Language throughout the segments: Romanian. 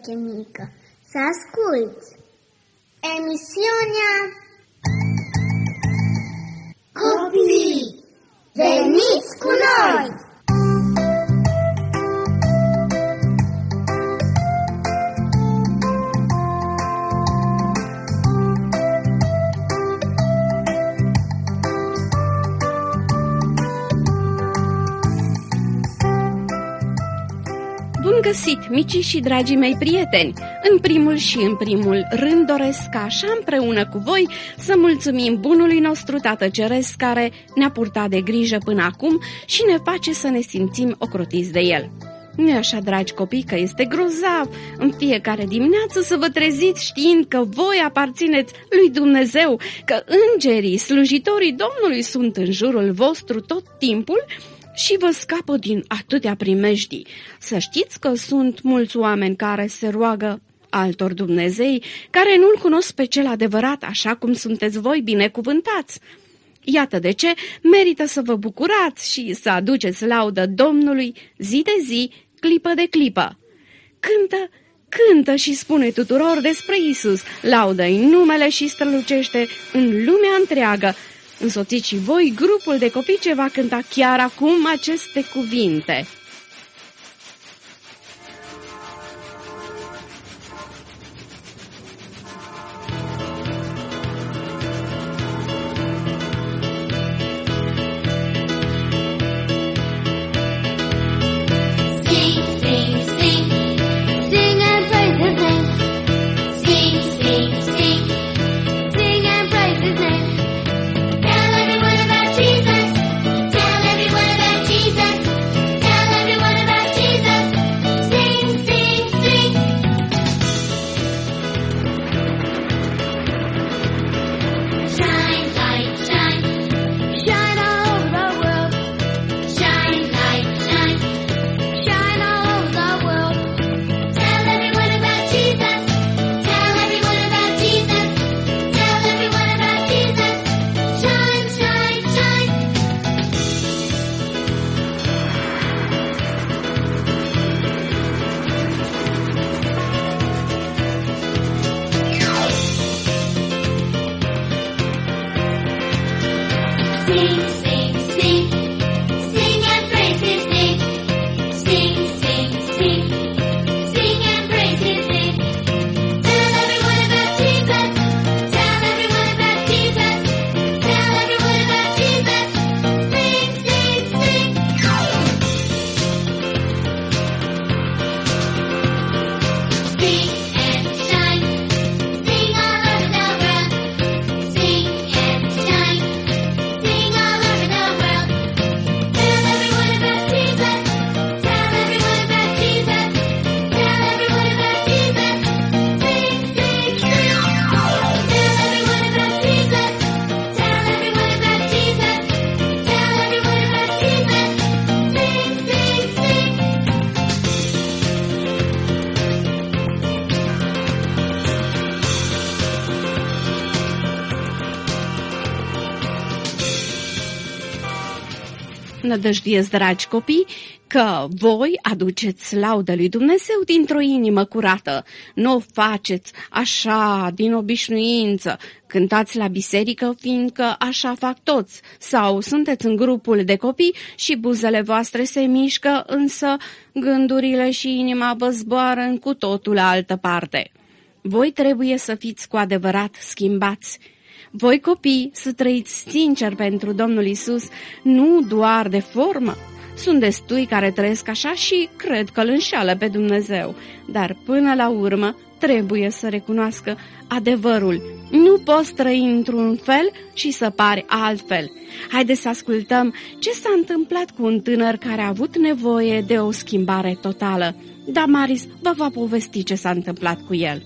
ureche mică, să asculți emisiunea Copii, veniți cu noi! Bun găsit, micii și dragii mei prieteni! În primul rând doresc ca așa împreună cu voi să mulțumim bunului nostru Tată Ceresc care ne-a purtat de grijă până acum și ne face să ne simțim ocrotiți de El. Nu-i așa, dragi copii, că este grozav în fiecare dimineață să vă treziți știind că voi aparțineți lui Dumnezeu, că îngerii, slujitorii Domnului sunt în jurul vostru tot timpul și vă scapă din atâtea primejdii. Să știți că sunt mulți oameni care se roagă altor Dumnezei, care nu-L cunosc pe cel adevărat, așa cum sunteți voi binecuvântați. Iată de ce merită să vă bucurați și să aduceți laudă Domnului zi de zi, clipă de clipă. Cântă și spune tuturor despre Isus, laudă-i numele și strălucește în lumea întreagă. Însoțiți și voi grupul de copii ce va cânta chiar acum aceste cuvinte. Nădăjduiesc, dragi copii, că voi aduceți laudă lui Dumnezeu dintr-o inimă curată. Nu o faceți așa, din obișnuință. Cântați la biserică, fiindcă așa fac toți. Sau sunteți în grupul de copii și buzele voastre se mișcă, însă gândurile și inima vă zboară în cu totul altă parte. Voi trebuie să fiți cu adevărat schimbați. Voi, copii, să trăiți sincer pentru Domnul Isus, nu doar de formă. Sunt destui care trăiesc așa și cred că îl înșeală pe Dumnezeu, dar până la urmă trebuie să recunoască adevărul. Nu poți trăi într-un fel și să pari altfel. Haideți să ascultăm ce s-a întâmplat cu un tânăr care a avut nevoie de o schimbare totală. Damaris vă va povesti ce s-a întâmplat cu el.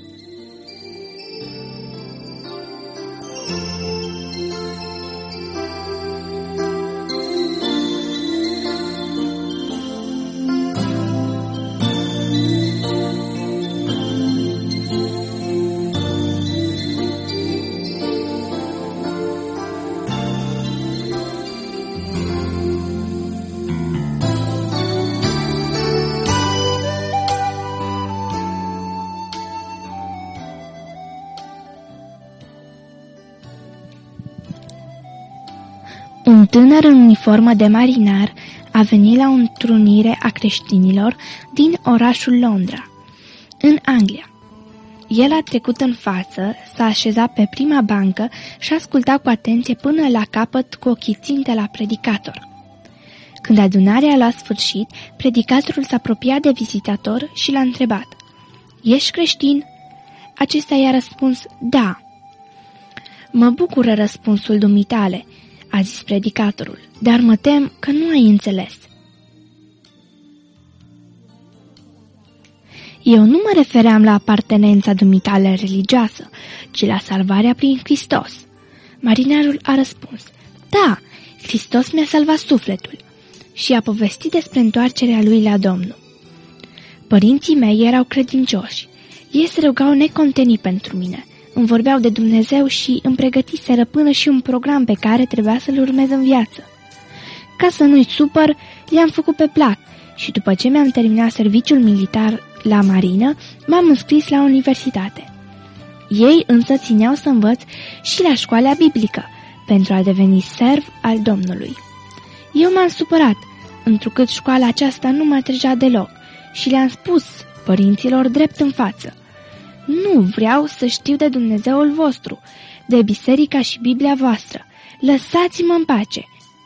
Un tânăr în uniformă de marinar a venit la o întrunire a creștinilor din orașul Londra, în Anglia. El a trecut în față, s-a așezat pe prima bancă și a ascultat cu atenție până la capăt cu ochii ținte la predicator. Când adunarea a luat sfârșit, predicatorul s-a apropiat de vizitator și l-a întrebat: "Ești creștin?" Acesta i-a răspuns: "Da." "Mă bucură răspunsul dumitale," a zis predicatorul, "dar mă tem că nu ai înțeles. Eu nu mă refeream la apartenența dumitale religioasă, ci la salvarea prin Hristos." Marinarul a răspuns: "Da, Hristos mi-a salvat sufletul," și a povestit despre întoarcerea lui la Domnul. Părinții mei erau credincioși. Ei se rugau necontenit pentru mine, îmi vorbeau de Dumnezeu și îmi pregătiseră până și un program pe care trebuia să-l urmez în viață. Ca să nu-i supăr, le-am făcut pe plac și după ce mi-am terminat serviciul militar la marină, m-am înscris la universitate. Ei însă țineau să învăț și la școala biblică, pentru a deveni serv al Domnului. Eu m-am supărat, întrucât școala aceasta nu mă atrăgea deloc, și le-am spus părinților drept în față: "Nu vreau să știu de Dumnezeul vostru, de biserica și Biblia voastră. Lăsați-mă în pace.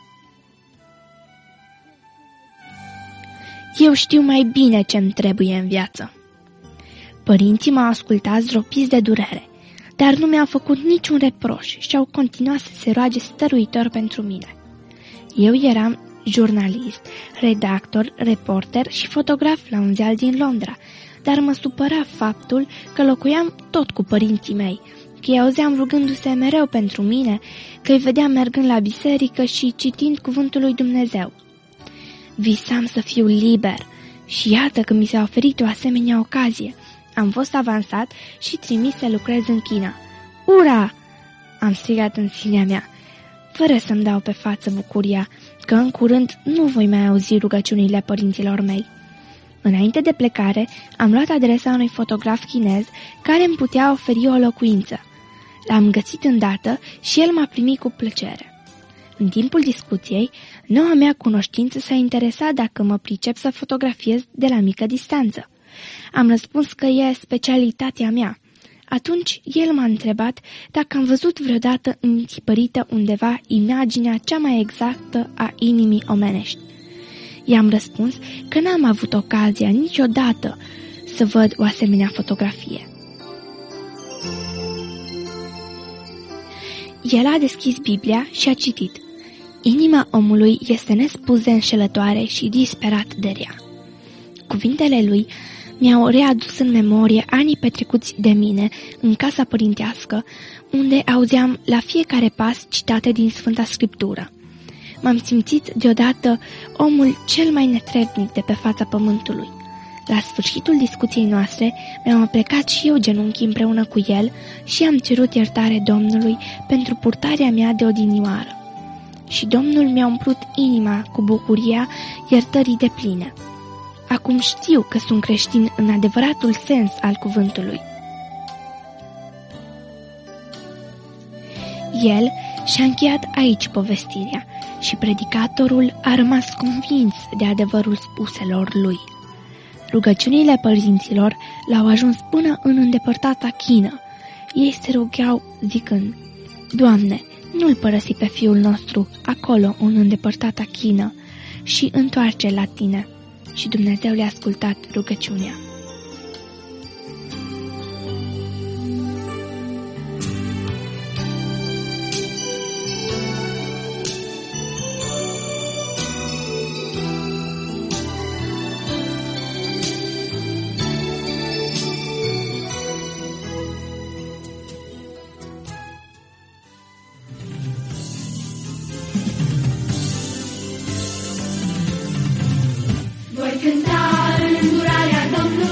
Eu știu mai bine ce-mi trebuie în viață." Părinții m-au ascultat zdropiți de durere, dar nu mi-au făcut niciun reproș și au continuat să se roage stăruitor pentru mine. Eu eram jurnalist, redactor, reporter și fotograf la un ziar din Londra, dar mă supăra faptul că locuiam tot cu părinții mei, că îi auzeam rugându-se mereu pentru mine, că îi vedeam mergând la biserică și citind cuvântul lui Dumnezeu. Visam să fiu liber și iată că mi s-a oferit o asemenea ocazie. Am fost avansat și trimis să lucrez în China. "Ura!" am strigat în sinea mea, fără să-mi dau pe față bucuria că în curând nu voi mai auzi rugăciunile părinților mei. Înainte de plecare, am luat adresa unui fotograf chinez care îmi putea oferi o locuință. L-am găsit îndată și el m-a primit cu plăcere. În timpul discuției, noua mea cunoștință s-a interesat dacă mă pricep să fotografiez de la mică distanță. Am răspuns că e specialitatea mea. Atunci el m-a întrebat dacă am văzut vreodată întipărită undeva imaginea cea mai exactă a inimii omenești. I-am răspuns că n-am avut ocazia niciodată să văd o asemenea fotografie. El a deschis Biblia și a citit: "Inima omului este nespus de înșelătoare și disperat de rea." Cuvintele lui mi-au readus în memorie anii petrecuți de mine în casa părintească, unde auzeam la fiecare pas citate din Sfânta Scriptură. M-am simțit deodată omul cel mai netrebnic de pe fața pământului. La sfârșitul discuției noastre, mi-am plecat și eu genunchii împreună cu el și am cerut iertare Domnului pentru purtarea mea de odinioară. Și Domnul mi-a umplut inima cu bucuria iertării depline. Acum știu că sunt creștin în adevăratul sens al cuvântului. El și-a încheiat aici povestirea și predicatorul a rămas convins de adevărul spuselor lui. Rugăciunile părinților l-au ajuns până în îndepărtata Chină. Ei se rugau zicând: "Doamne, nu-l părăsi pe fiul nostru acolo în îndepărtata Chină și întoarce la tine." Și Dumnezeu le-a ascultat rugăciunea. Cânta în îndurarea Domnului.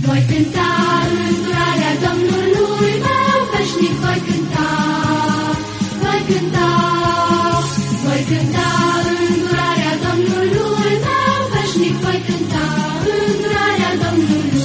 Voi cânta îndurarea Domnului meu, veșnic voi cânta. Voi cânta, voi cânta îndurarea Domnului meu, veșnic voi cânta îndurarea Domnului.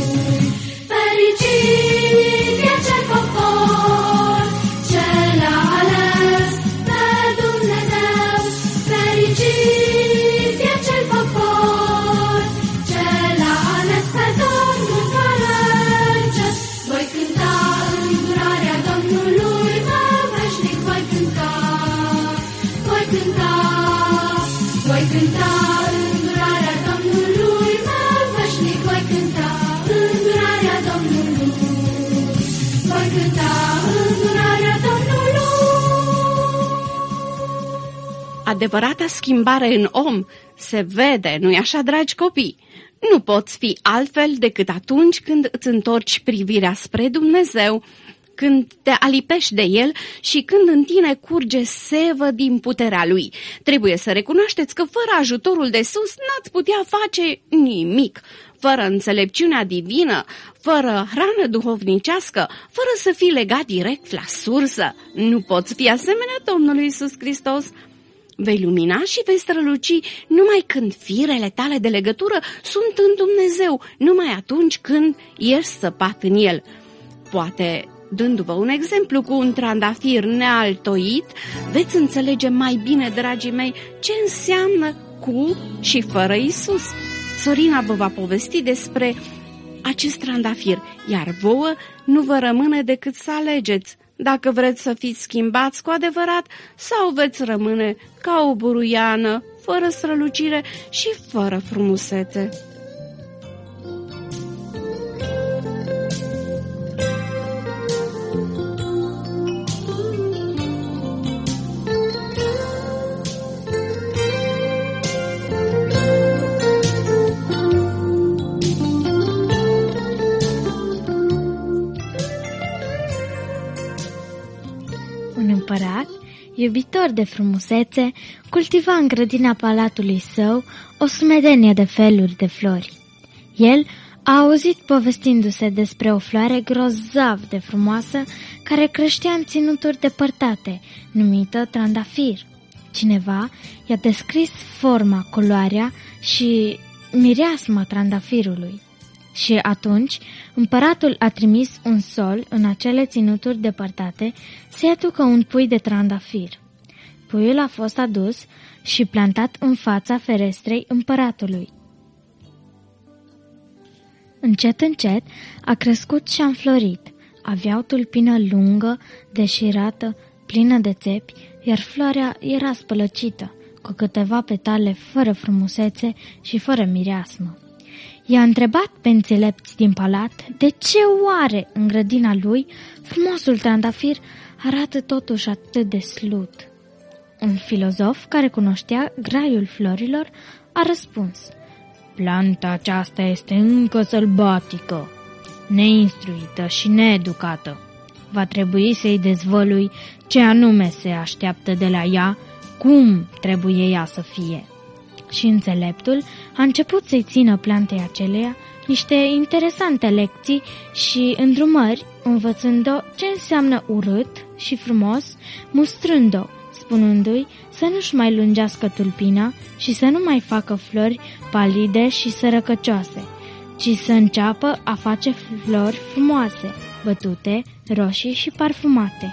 Fericit e cel popor ce l-a ales pe Dumnezeu. Fericit e cel popor ce l-a ales pe Domnul ca rege. Voi cânta îndurarea Domnului meu, veșnic voi cânta. Voi cânta, voi cânta îndurarea Domnului meu, veșnic voi cânta îndurarea Domnului. Voi cânta îndurarea Domnului. Adevărata schimbare în om se vede, nu-i așa, dragi copii? Nu poți fi altfel decât atunci când îți întorci privirea spre Dumnezeu, când te alipești de El și când în tine curge sevă din puterea Lui. Trebuie să recunoașteți că fără ajutorul de sus n-ați putea face nimic. Fără înțelepciunea divină, fără hrană duhovnicească, fără să fii legat direct la sursă, nu poți fi asemenea Domnului Iisus Hristos. Vei lumina și vei străluci numai când firele tale de legătură sunt în Dumnezeu, numai atunci când ești săpat în El. Poate, dându-vă un exemplu cu un trandafir nealtoit, veți înțelege mai bine, dragii mei, ce înseamnă cu și fără Iisus. Sorina vă va povesti despre acest trandafir, iar vouă nu vă rămâne decât să alegeți dacă vreți să fiți schimbați cu adevărat sau veți rămâne ca o buruiană, fără strălucire și fără frumusețe. Un împărat, iubitor de frumusețe, cultiva în grădina palatului său o sumedenie de feluri de flori. El a auzit povestindu-se despre o floare grozav de frumoasă care creștea în ținuturi depărtate, numită trandafir. Cineva i-a descris forma, culoarea și mireasma trandafirului. Și atunci împăratul a trimis un sol în acele ținuturi depărtate să-i aducă un pui de trandafir. Puiul a fost adus și plantat în fața ferestrei împăratului. Încet, încet a crescut și a înflorit. Avea o tulpină lungă, deșirată, plină de țepi, iar floarea era spălăcită, cu câteva petale fără frumusețe și fără mireasmă. I-a întrebat pe înțelepți din palat de ce oare în grădina lui frumosul trandafir arată totuși atât de slut. Un filozof care cunoștea graiul florilor a răspuns: planta aceasta este încă sălbatică, neinstruită și needucată. Va trebui să-i dezvălui ce anume se așteaptă de la ea, cum trebuie ea să fie. Și înțeleptul a început să-i țină plantei aceleia niște interesante lecții și îndrumări, învățând-o ce înseamnă urât și frumos, mustrând-o, spunându-i să nu-și mai lungească tulpina și să nu mai facă flori palide și sărăcăcioase, ci să înceapă a face flori frumoase, bătute, roșii și parfumate.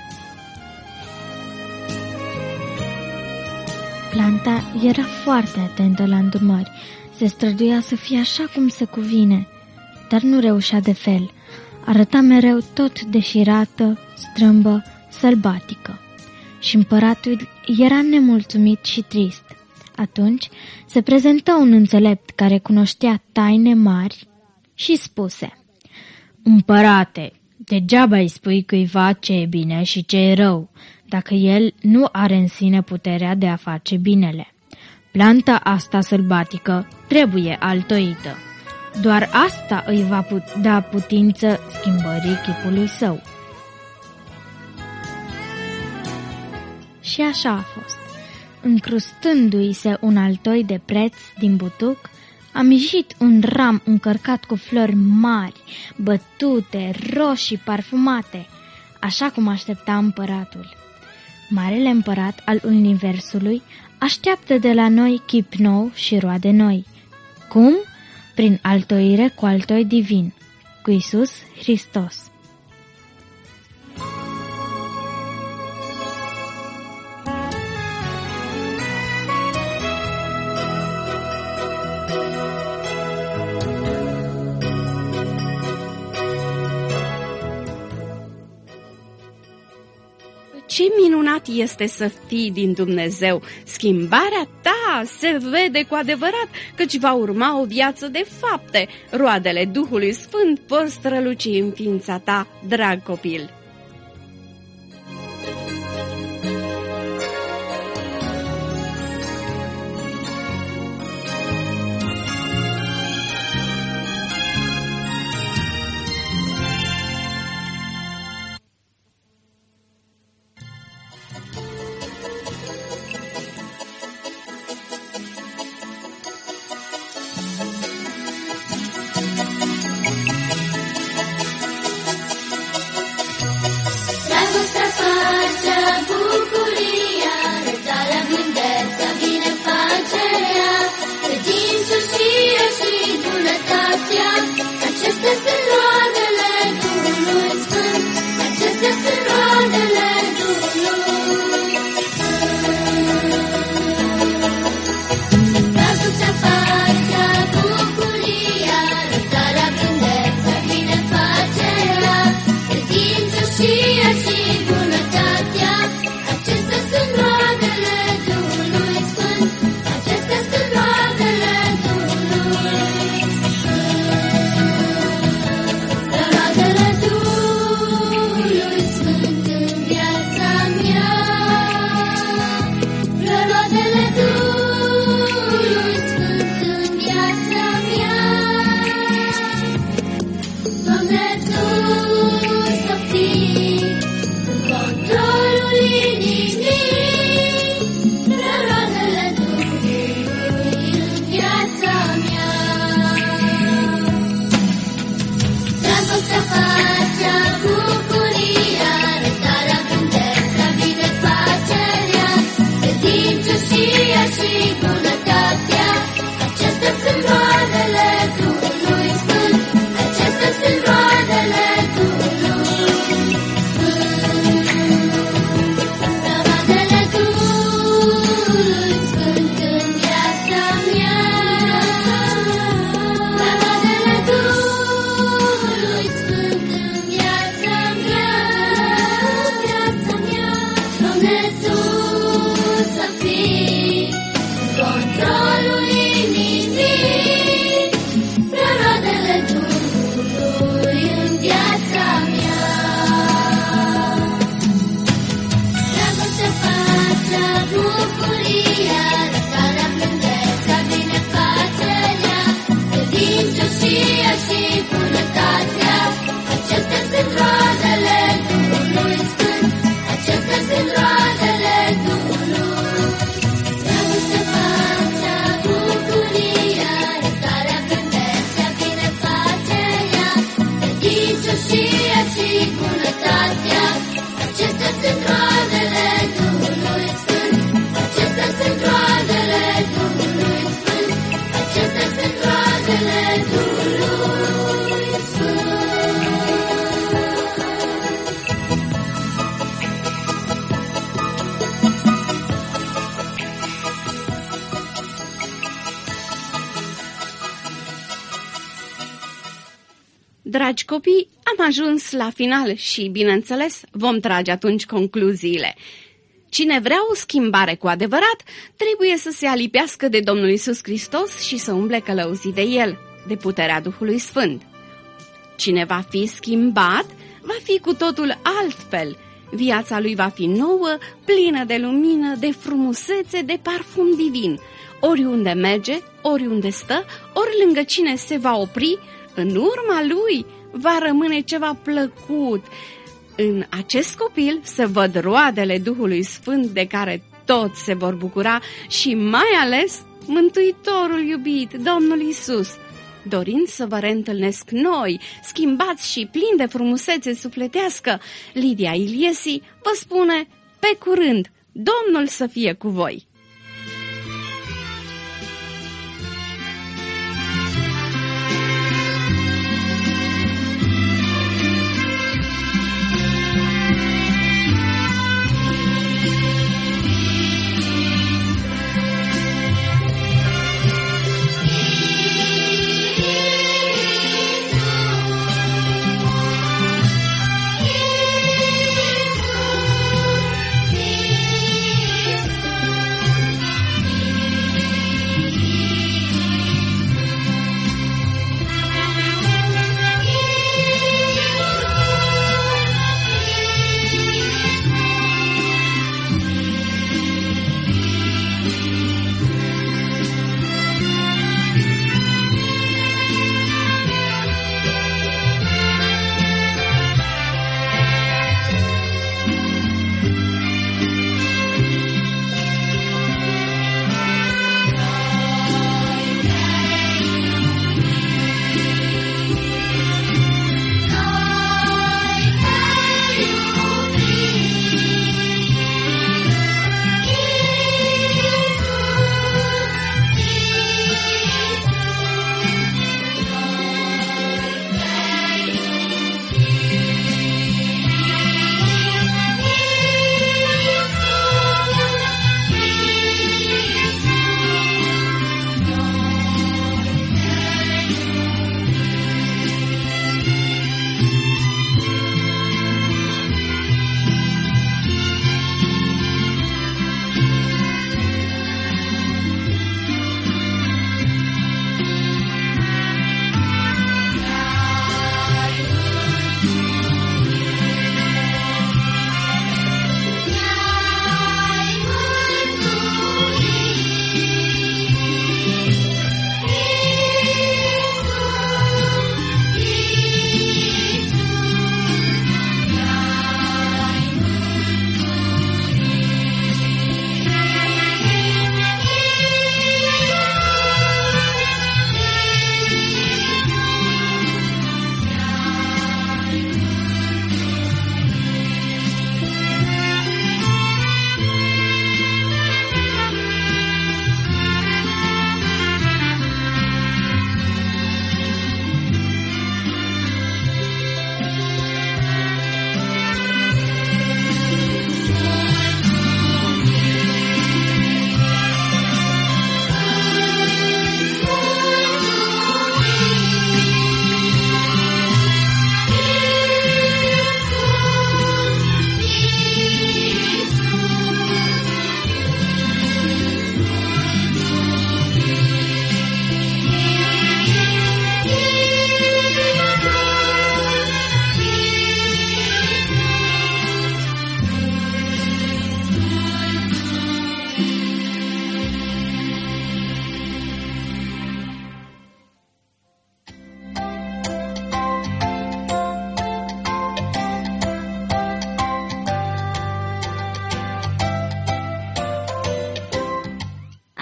Planta era foarte atentă la îndrumări, se străduia să fie așa cum se cuvine, dar nu reușea de fel, arăta mereu tot deșirată, strâmbă, sălbatică. Și împăratul era nemulțumit și trist. Atunci se prezentă un înțelept care cunoștea taine mari și spuse: Împărate, degeaba îi spui cuiva ce e bine și ce e rău, dacă el nu are în sine puterea de a face binele. Planta asta sălbatică trebuie altoită. Doar asta îi va da putință schimbării chipului său. Și așa a fost. Încrustându-i se un altoi de preț din butuc, Am ieșit un ram încărcat cu flori mari, bătute, roșii, parfumate, așa cum aștepta împăratul. Marele împărat al universului așteaptă de la noi chip nou și roade noi. Cum? Prin altoire cu altoi divin, cu Iisus Hristos. Ce minunat este să fii din Dumnezeu! Schimbarea ta se vede cu adevărat, căci va urma o viață de fapte. Roadele Duhului Sfânt vor străluci în ființa ta, drag copil. Dragi copii, am ajuns la final și, bineînțeles, vom trage atunci concluziile. Cine vrea o schimbare cu adevărat, trebuie să se alipească de Domnul Iisus Hristos și să umble călăuzit de El, de puterea Duhului Sfânt. Cine va fi schimbat, va fi cu totul altfel. Viața lui va fi nouă, plină de lumină, de frumusețe, de parfum divin. Oriunde merge, oriunde stă, ori lângă cine se va opri, în urma lui va rămâne ceva plăcut. În acest copil se văd roadele Duhului Sfânt de care toți se vor bucura și mai ales Mântuitorul iubit, Domnul Iisus, dorind să vă reîntâlnesc noi, schimbați și plini de frumusețe sufletească, Lidia Iliesi vă spune pe curând, Domnul să fie cu voi!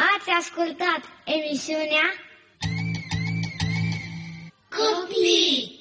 ascultat emisiunea Copii